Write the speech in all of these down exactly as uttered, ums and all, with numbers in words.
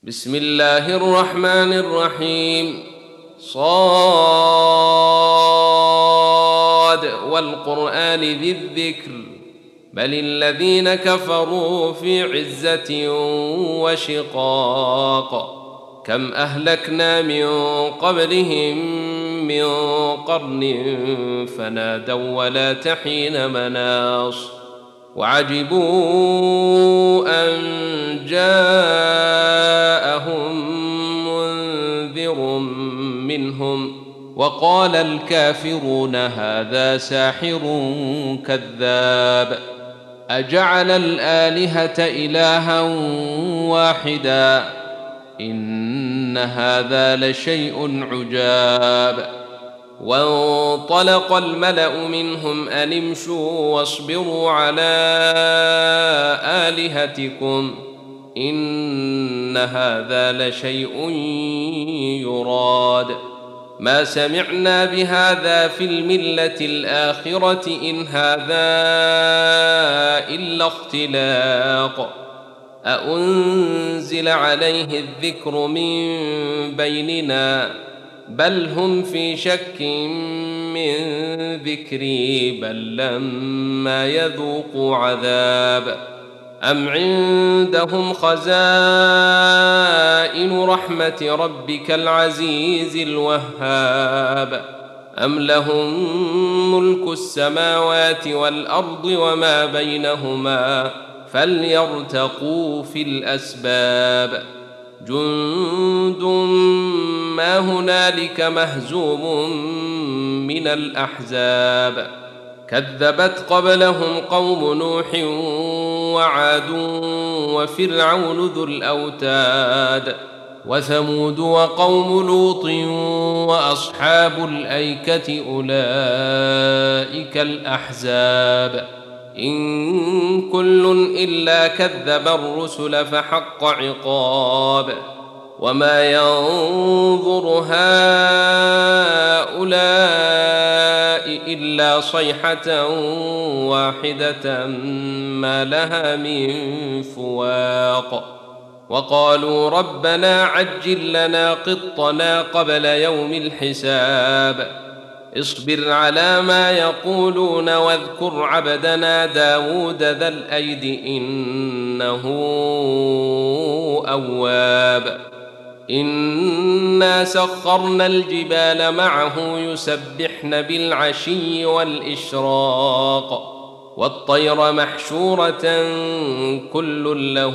بسم الله الرحمن الرحيم. صاد والقرآن ذي الذكر بل الذين كفروا في عزة وشقاق. كم أهلكنا من قبلهم من قرن فنادوا ولا تحين مناص وعجبوا أن جاءهم منذر منهم وقال الكافرون هذا ساحر كذاب. أجعل الآلهة إلها واحدا إن هذا لشيء عجاب. وانطلق الملأ منهم أن امشوا واصبروا على آلهتكم إن هذا لشيء يراد. ما سمعنا بهذا في الملة الآخرة إن هذا إلا اختلاق. أأنزل عليه الذكر من بيننا بل هم في شك من ذكري بل لما يذوقوا عذاب. أم عندهم خزائن رحمة ربك العزيز الوهاب أم لهم ملك السماوات والأرض وما بينهما فليرتقوا في الأسباب. جند ما هنالك مهزوم من الأحزاب. كذبت قبلهم قوم نوح وعاد وفرعون ذو الأوتاد وثمود وقوم لوط وأصحاب الأيكة أولئك الأحزاب. إن كل إلا كذب الرسل فحق عقاب. وما ينظر هؤلاء إلا صيحة واحدة ما لها من فواق. وقالوا ربنا عجل لنا قطنا قبل يوم الحساب. اصبر على ما يقولون واذكر عبدنا داود ذا الأيد إنه أواب. إنا سخرنا الجبال معه يسبحن بالعشي والإشراق والطير محشورة كل له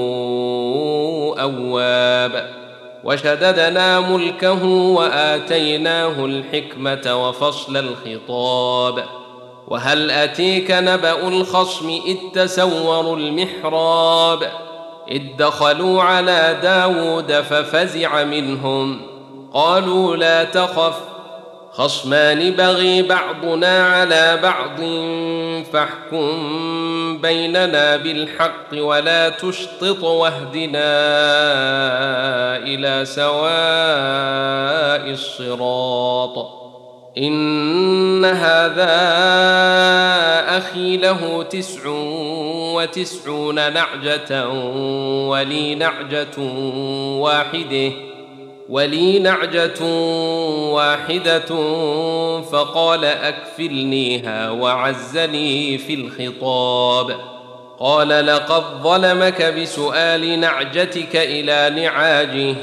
أواب. وشددنا ملكه وآتيناه الحكمة وفصل الخطاب. وهل أتيك نبأ الخصم إذ تسوروا المحراب إذ دخلوا على داود ففزع منهم قالوا لا تخف خصمان بغي بعضنا على بعض فاحكم بيننا بالحق ولا تشطط واهدنا إلى سواء الصراط. إن هذا أخي له تسع وتسعون نعجة ولي نعجة واحدة ولي نعجة واحدة فقال أكفلنيها وعزني في الخطاب. قال لقد ظلمك بسؤال نعجتك إلى نعاجه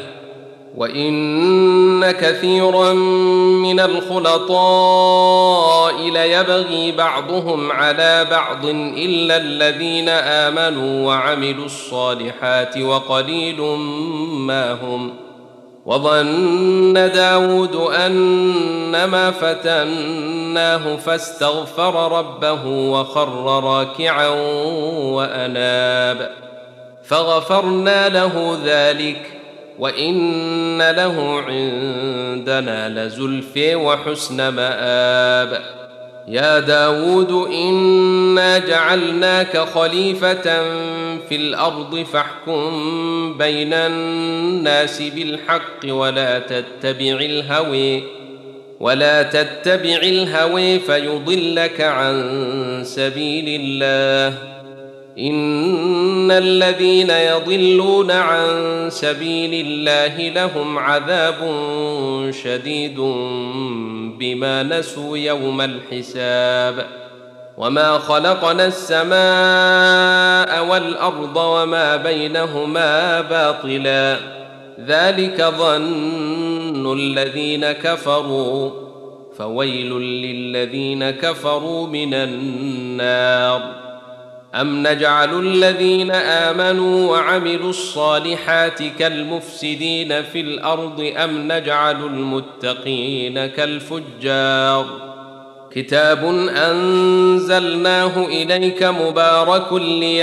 وإن كثيرا من الخلطاء ليبغي بعضهم على بعض إلا الذين آمنوا وعملوا الصالحات وقليل ما هم. وظن داود أنما فتناه فاستغفر ربه وخر راكعا وأناب فغفرنا له ذلك وإن له عندنا لزلفى وحسن مآب. يا داود إنا جعلناك خليفة في الأرض فاحكم بين الناس بالحق ولا تتبع الهوى ولا تتبع الهوى فيضلك عن سبيل الله إن الذين يضلون عن سبيل الله لهم عذاب شديد بما نسوا يوم الحساب وما خلقنا السماء والأرض وما بينهما باطلا ذلك ظن الذين كفروا فويل للذين كفروا من النار أم نجعل الذين آمنوا وعملوا الصالحات كالمفسدين في الأرض أم نجعل المتقين كالفجار كتاب أنزلناه إليك مبارك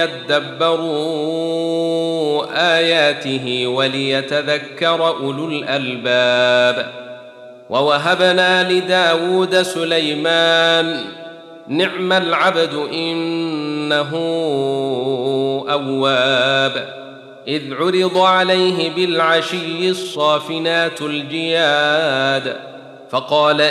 ليدبروا آياته وليتذكر أولو الألباب ووهبنا لداود سليمان نعم العبد إنه أواب إذ عرض عليه بالعشي الصافنات الجياد فقال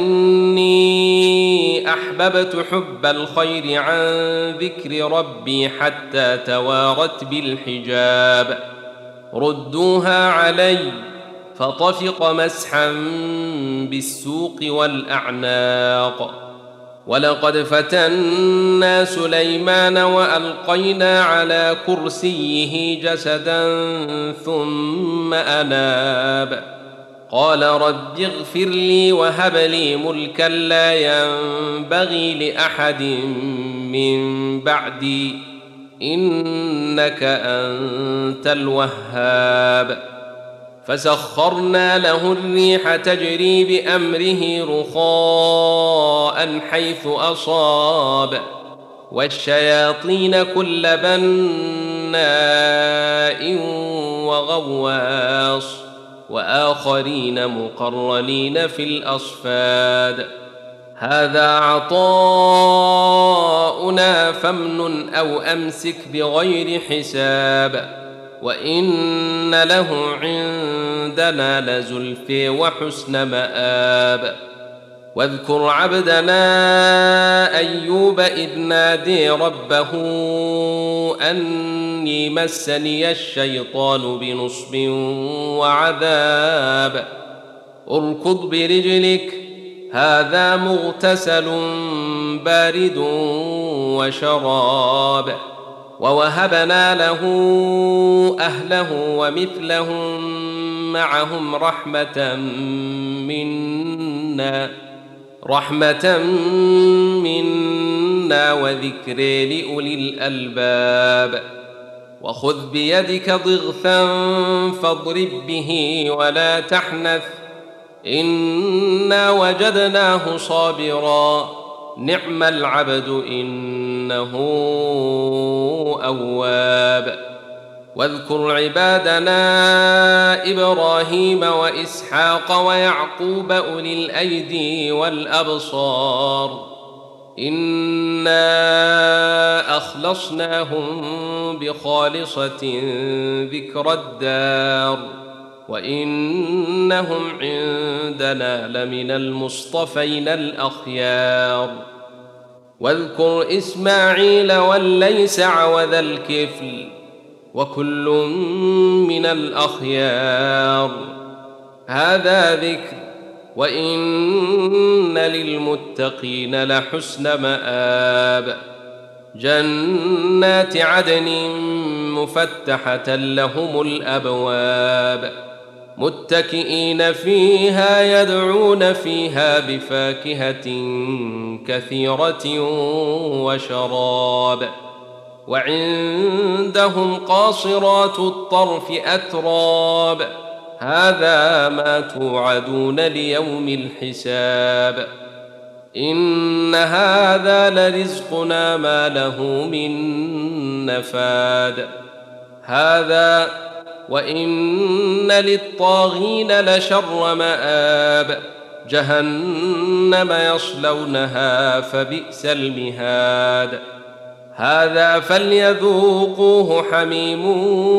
إني أحببت حب الخير عن ذكر ربي حتى توارت بالحجاب ردوها علي فطفق مسحا بالسوق والأعناق ولقد فتنا سليمان وألقينا على كرسيه جسدا ثم أناب قال رب اغفر لي وهب لي ملكا لا ينبغي لأحد من بعدي إنك أنت الوهاب فسخرنا له الريح تجري بأمره رخاء حيث أصاب والشياطين كل بناء وغواص وآخرين مقرنين في الأصفاد هذا عطاؤنا فامنن أو أمسك بغير حساب وإن له عندنا لزلفى وحسن مآب واذكر عبدنا أيوب إذ نادي ربه أني مسني الشيطان بنصب وعذاب اركض برجلك هذا مغتسل بارد وشراب ووهبنا له أهله ومثلهم معهم رحمة منا رحمة منا وذكر لأولي الألباب وخذ بيدك ضغثا فاضرب به ولا تحنث إنا وجدناه صابرا نعم العبد إنه أواب واذكر عبادنا إبراهيم وإسحاق ويعقوب أولي الأيدي والأبصار إنا أخلصناهم بخالصة ذكر الدار وإنهم عندنا لمن المصطفين الأخيار واذكر إسماعيل واليسع وذا الكفل وكل من الأخيار هذا ذكر وإن للمتقين لحسن مآب جنات عدن مفتحة لهم الأبواب متكئين فيها يدعون فيها بفاكهة كثيرة وشراب وعندهم قاصرات الطرف أتراب هذا ما توعدون ليوم الحساب إن هذا لرزقنا ما له من نفاد هذا وإن للطاغين لشر مآب جهنم يصلونها فبئس المهاد هذا فليذوقوه حميم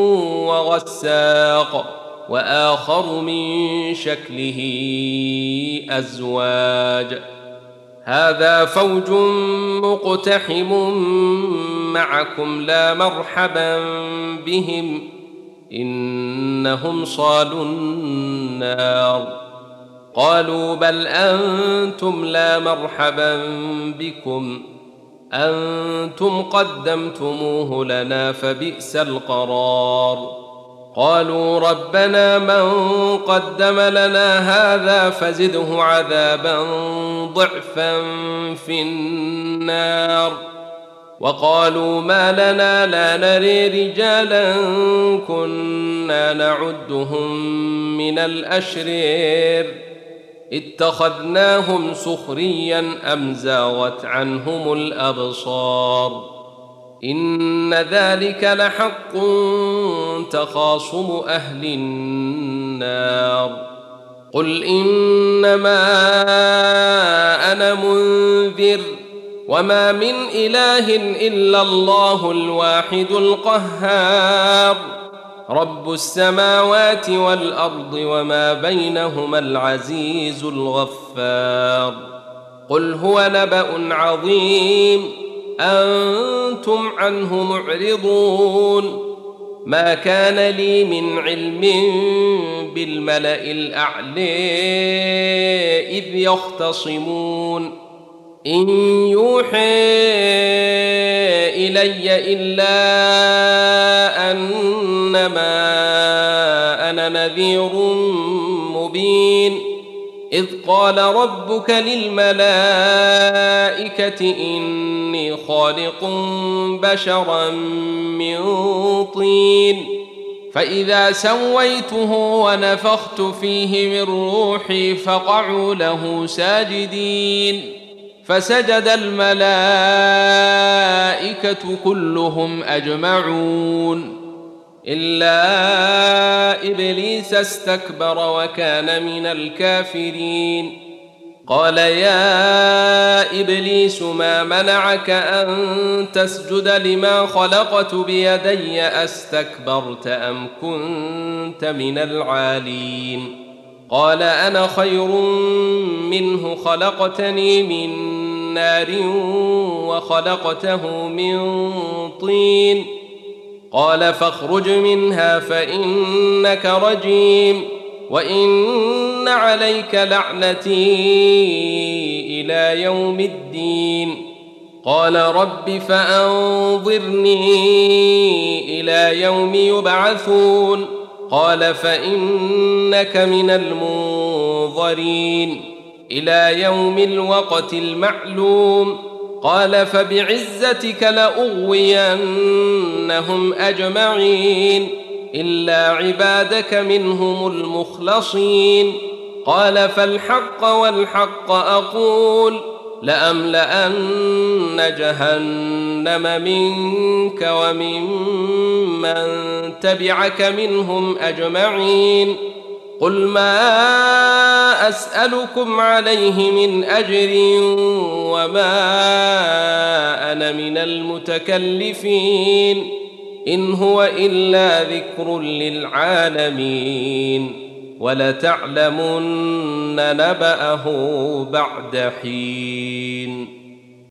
وغساق وآخر من شكله أزواج هذا فوج مقتحم معكم لا مرحبا بهم إنهم صالوا النار. قالوا بل أنتم لا مرحبا بكم أنتم قدمتموه لنا فبئس القرار. قالوا ربنا من قدم لنا هذا فزده عذابا ضعفا في النار. وقالوا ما لنا لا نري رجالا كنا نعدهم من الأشرير اتخذناهم سخريا أم زاغت عنهم الأبصار إن ذلك لحق تخاصم أهل النار. قل إنما أنا منذر وما من إله إلا الله الواحد القهار رب السماوات والأرض وما بينهما العزيز الغفار. قل هو نبأ عظيم أنتم عنه معرضون ما كان لي من علم بالملأ الأعلى إذ يختصمون إن يوحى إلي إلا أنما أنا نذير مبين إذ قال ربك للملائكة إني خالق بشرا من طين فإذا سويته ونفخت فيه من روحي فقعوا له ساجدين فسجد الملائكة كلهم أجمعون إلا إبليس استكبر وكان من الكافرين. قال يا إبليس ما منعك أن تسجد لما خلقت بيدي أستكبرت أم كنت من العالين؟ قال أنا خير منه خلقتني من نار وخلقته من طين قال فاخرج منها فإنك رجيم وإن عليك لعنتي إلى يوم الدين. قال رب فأنظرني إلى يوم يبعثون قال فإنك من المنظرين إلى يوم الوقت المعلوم. قال فبعزتك لأغوينهم أجمعين إلا عبادك منهم المخلصين. قال فالحق والحق أقول لأملأن جهنم منك ومن من تبعك منهم أجمعين. قل ما أسألكم عليه من أجر وما أنا من المتكلفين إن هو إلا ذكر للعالمين ولتعلمن نبأه بعد حين.